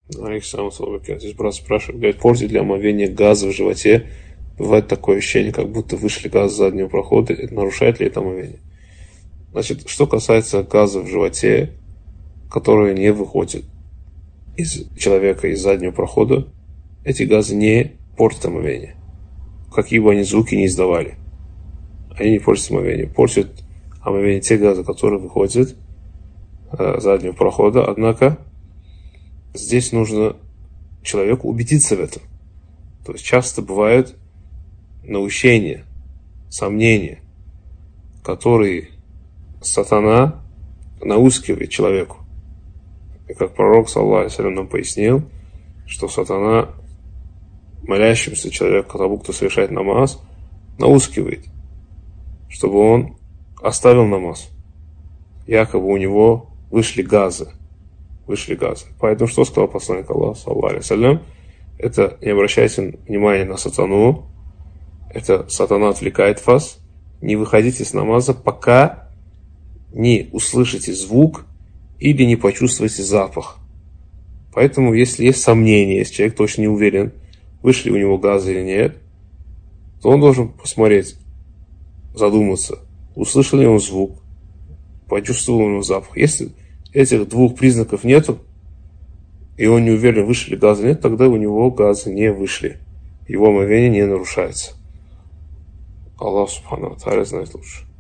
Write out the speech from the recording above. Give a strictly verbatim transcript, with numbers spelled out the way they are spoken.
Александр Слободкин. Здесь брат спрашивает, говорит, портит ли омовение газа в животе? Бывает такое ощущение, как будто вышли газ с заднего прохода. Это нарушает ли это омовение? Значит, что касается газа в животе, который не выходит из человека из заднего прохода, эти газы не портят омовение. Какие бы они звуки ни издавали. Они не портят омовение. Портят омовение те газы, которые выходят э, с заднего прохода. Однако здесь нужно человеку убедиться в этом. То есть часто бывают наущения, сомнения, которые сатана наускивает человеку. И как пророк, саллаллаху алейхи ва саллям, нам пояснил, что сатана молящимся человеку, тому, кто совершает намаз, наускивает, чтобы он оставил намаз. Якобы у него вышли газы. Вышли газы. Поэтому что сказал посланник Аллаха, саллаллаху алейхи ва саллям? Это не обращайте внимания на сатану. Это сатана отвлекает вас. Не выходите с намаза, пока не услышите звук или не почувствуете запах. Поэтому, если есть сомнения, если человек точно не уверен, вышли у него газы или нет, то он должен посмотреть, задуматься, услышал ли он звук, почувствовал ли он запах. Если этих двух признаков нету, и он не уверен, вышли газы или нет, тогда у него газы не вышли. Его омовение не нарушается. Аллах субхану ва тааля знает лучше.